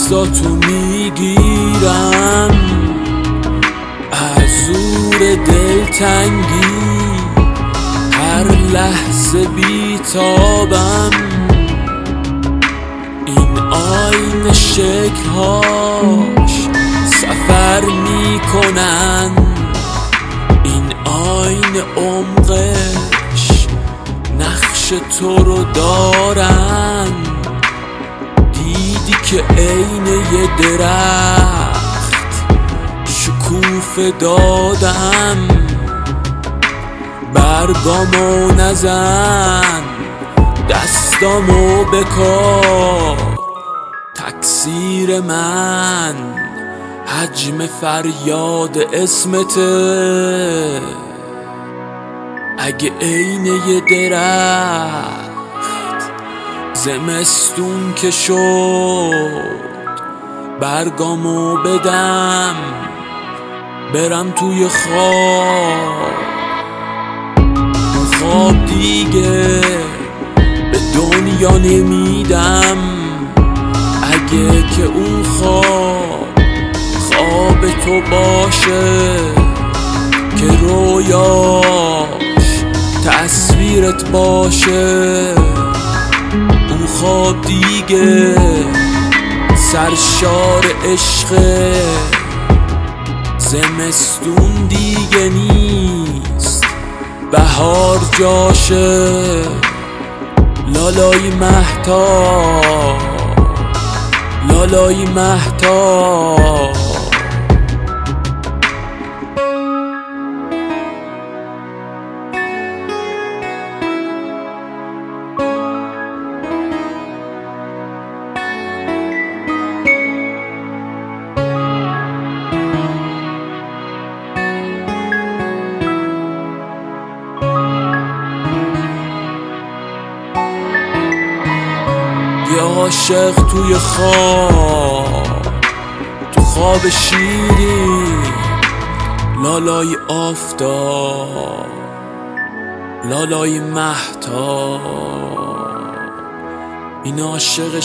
دستاتو میگیرم از زور دلتنگی، هر لحظه بیتابم. این آینه شکل‌هاش سفر میکنن، این آینه عمقش نقش تو رو دارن. دیدی که عین یه درخت شکوفه دادم، برگامو نزن دستامو بکار. تکثیر من حجم فریاد اسمته، اگه عین یه درخت زمستون که شد برگامو بدم برم توی خواب. اون خواب دیگه به دنیا نمیدم، اگه که اون خواب تو باشه که رویاش تصویرت باشه. اون خواب دیگه سرشار عشقه، زمستون دیگه نیست بهار جاشه. لالای مهتاب، لالای مهتاب. یه عاشق توی خواب، تو خواب شیرین، لالای آفتاب، لالای مهتاب. این عاشق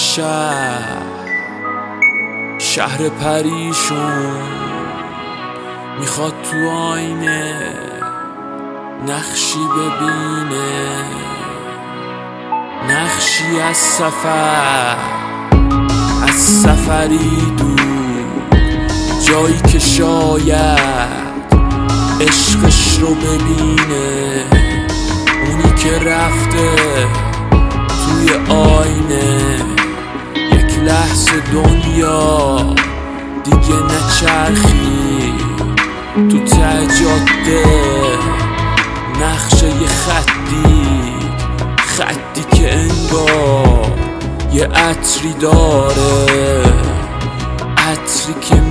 شهر پریشون میخواد تو آینه نقشی ببینه، نقشی از سفری دور، جایی که شاید عشقش رو ببینه. اونی که رفته توی آینه یک لحظه دنیا دیگه نچرخی، تو ته جاده نقشه یه خطی که انگار یه عطری داره، عطری که